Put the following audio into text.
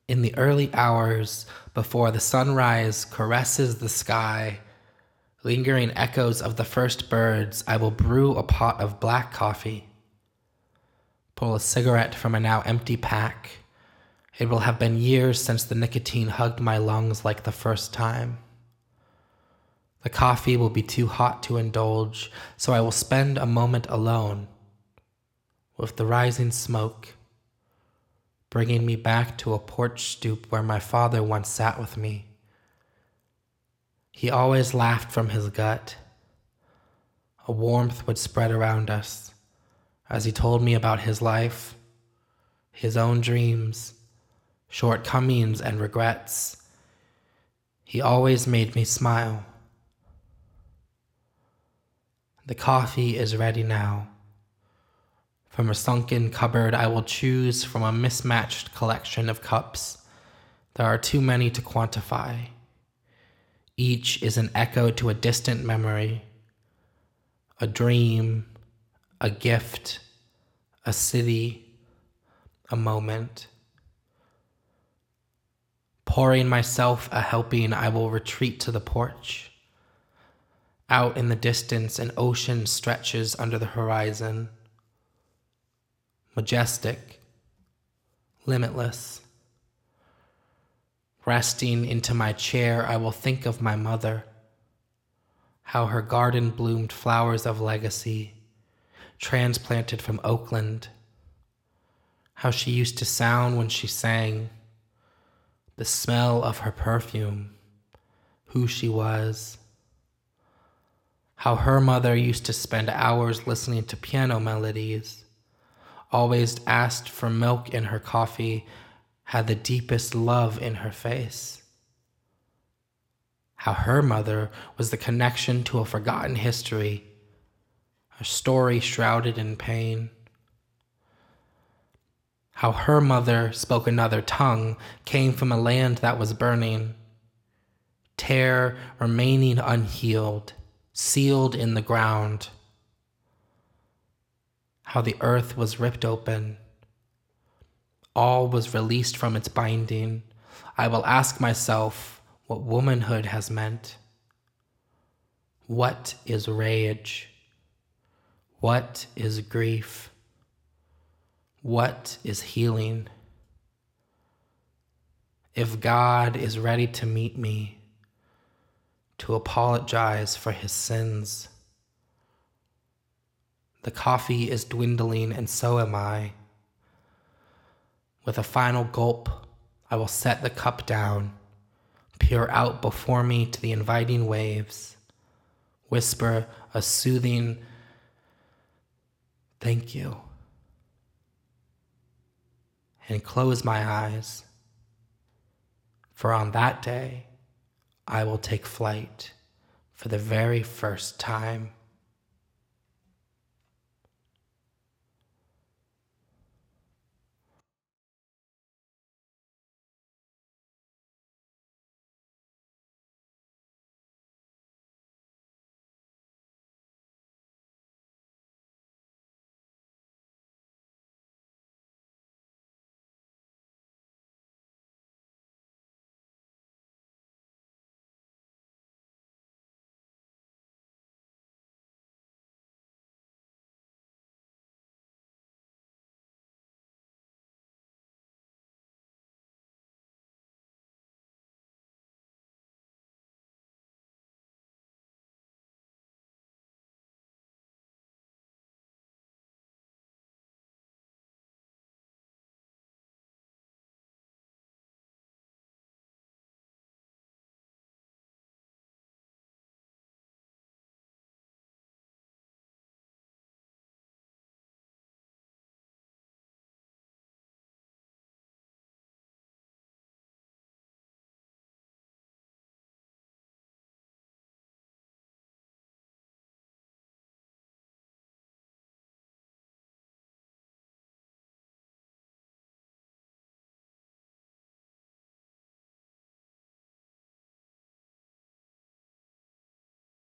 In the early hours before the sunrise caresses the sky, lingering echoes of the first birds, I will brew a pot of black coffee. Pull a cigarette from a now empty pack. It will have been years since the nicotine hugged my lungs like the first time. The coffee will be too hot to indulge, so I will spend a moment alone with the rising smoke, bringing me back to a porch stoop where my father once sat with me. He always laughed from his gut. A warmth would spread around us as he told me about his life, his own dreams, shortcomings, and regrets. He always made me smile. The coffee is ready now. From a sunken cupboard, I will choose from a mismatched collection of cups. There are too many to quantify. Each is an echo to a distant memory, a dream, a gift, a city, a moment. Pouring myself a helping, I will retreat to the porch. Out in the distance, an ocean stretches under the horizon. Majestic, limitless. Resting into my chair, I will think of my mother, how her garden bloomed flowers of legacy, transplanted from Oakland, how she used to sound when she sang, the smell of her perfume, who she was, how her mother used to spend hours listening to piano melodies, always asked for milk in her coffee, had the deepest love in her face. How her mother was the connection to a forgotten history, a story shrouded in pain. How her mother spoke another tongue, came from a land that was burning, tear remaining unhealed, sealed in the ground. How the earth was ripped open. All was released from its binding. I will ask myself what womanhood has meant. What is rage? What is grief? What is healing? If God is ready to meet me, to apologize for his sins, the coffee is dwindling and so am I. With a final gulp, I will set the cup down, peer out before me to the inviting waves, whisper a soothing thank you, and close my eyes, for on that day I will take flight for the very first time.